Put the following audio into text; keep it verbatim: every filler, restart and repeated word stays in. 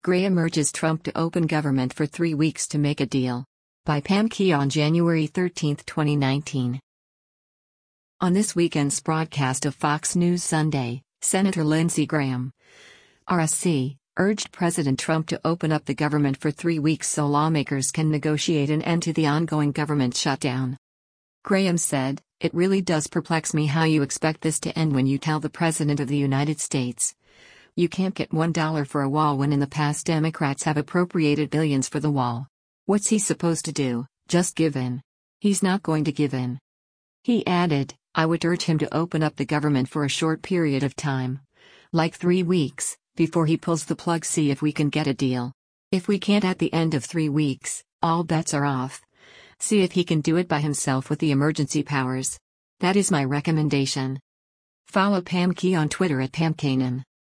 Graham urges Trump to open government for three weeks to make a deal. By Pam Key on January thirteenth, twenty nineteen. On this weekend's broadcast of Fox News Sunday, Senator Lindsey Graham, R S C, urged President Trump to open up the government for three weeks so lawmakers can negotiate an end to the ongoing government shutdown. Graham said, "It really does perplex me how you expect this to end when you tell the President of the United States you can't get one dollar for a wall when in the past Democrats have appropriated billions for the wall. What's he supposed to do, just give in? He's not going to give in." He added, "I would urge him to open up the government for a short period of time, like three weeks, before he pulls the plug. See if we can get a deal. If we can't at the end of three weeks, all bets are off. See if he can do it by himself with the emergency powers. That is my recommendation." Follow Pam Key on Twitter at Pam Kanan.